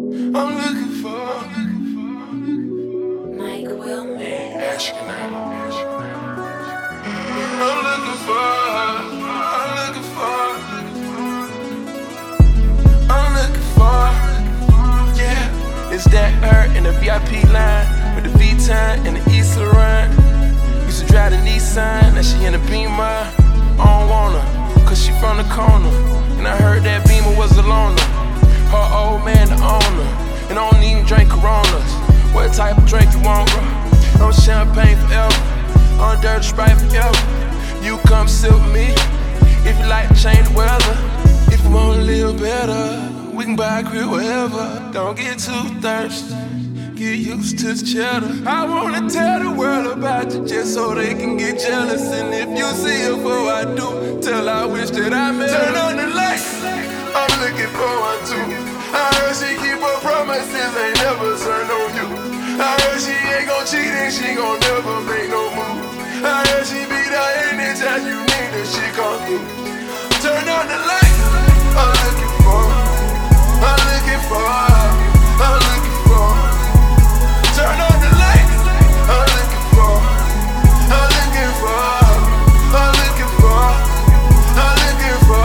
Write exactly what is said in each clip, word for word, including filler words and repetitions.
I'm looking for Mike Wilmer. astronaut. I'm looking for, I'm looking for, I'm looking for, yeah. It's that her in the V I P line with the V-Time and the East Laurent. Used to drive the Nissan, now she in the Beamer. I don't want her, cause she from the corner. And I heard that Beamer was a loner. Her old man the owner, and I don't even drink Coronas. What type of drink you want, bro? I'm champagne forever, on dirty Sprite forever. You come sit with me, if you like to change the weather. If you wanna live better, we can buy a crib wherever. Don't get too thirsty, get used to the cheddar. I wanna tell the world about you just so they can get jealous. And if you see her before I do, tell her I wish that I met her. Turn on the lights, I'm looking for one too. I heard she keep her promises, ain't never turn on you. I heard she ain't gon' cheat and she gon' never make no move. I heard she be there anytime you need her, she come through. Turn on the lights, I'm looking for, I'm looking for, I'm looking for. Turn on the lights, I'm looking for, I'm looking for, I'm looking for, I'm looking for.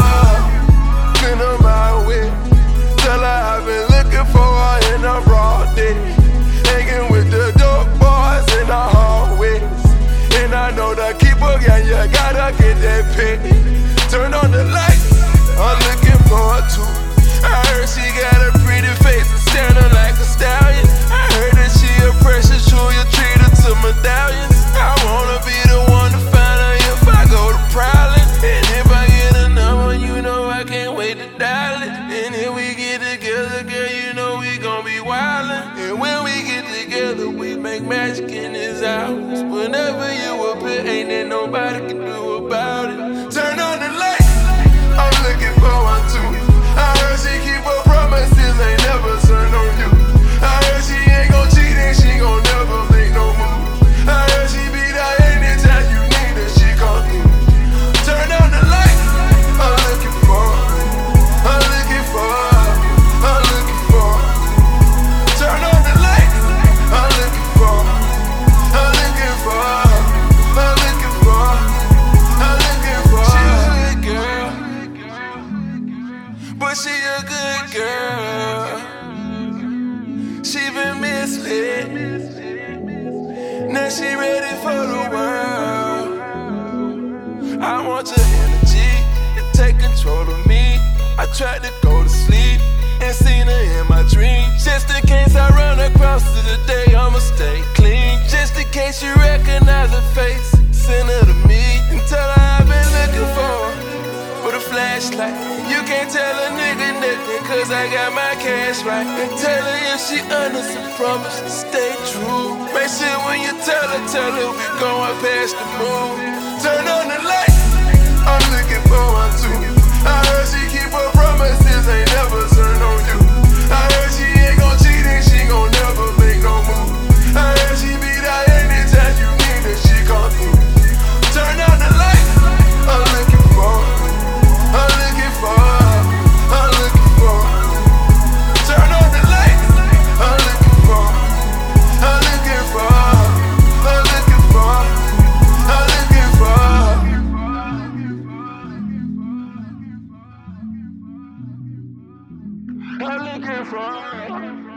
Been on my way, tell her I've been looking for her in a broad day. Hanging with the dope boys in the hallways. And I know the keeper, yeah, you gotta get that pay. Turn on the lights, I'm looking for her too. I heard she got a pretty face and standing like a stallion. I heard that she a precious jewel, you treat her to medallions. I wanna be the one to find her if I go to Prowling. And if I get a number, you know I can't wait to dial it. And if we get together, girl, you know we gon' be wildin'. And when we get together, we make magic in this house. Whenever you appear, ain't there nobody can do about it. Turn on the lights, I'm looking for one too. I heard she keep her promises, ain't never turn on you. I heard she ain't gon' cheat and she gon' never make no move. I heard she be there anytime you need her, she come through. Turn on the lights, I'm looking for, I'm looking for, I'm looking for. Turn on the lights, I'm looking for, I'm looking for, I'm looking for, I'm looking for. She a good girl, but she a good girl. She been misled, now she ready for the world. I want your energy to take control of me. I tried to go to sleep and seen her in my dreams. Just in case I run across her today, I'ma stay clean. Just in case you recognize her face, send her to me and tell her I've been looking for her with a flashlight. You can't tell a nigga nothing, cause I got my cash right. And tell her if she under some promise to stay true. Make sure when you tell her, tell her we going past the moon. Turn on the lights, I'm looking for one too. I heard she keep her promises, ain't never turn on you. I heard she ain't gon' cheat and she gon' never make no move. I heard she be there anytime you need her, she come through. Turn on the lights, I'm looking for, I'm looking for, I'm looking for. Turn on the lights, I'm looking for, I'm looking for, I'm looking for, I'm looking for. I'm looking for.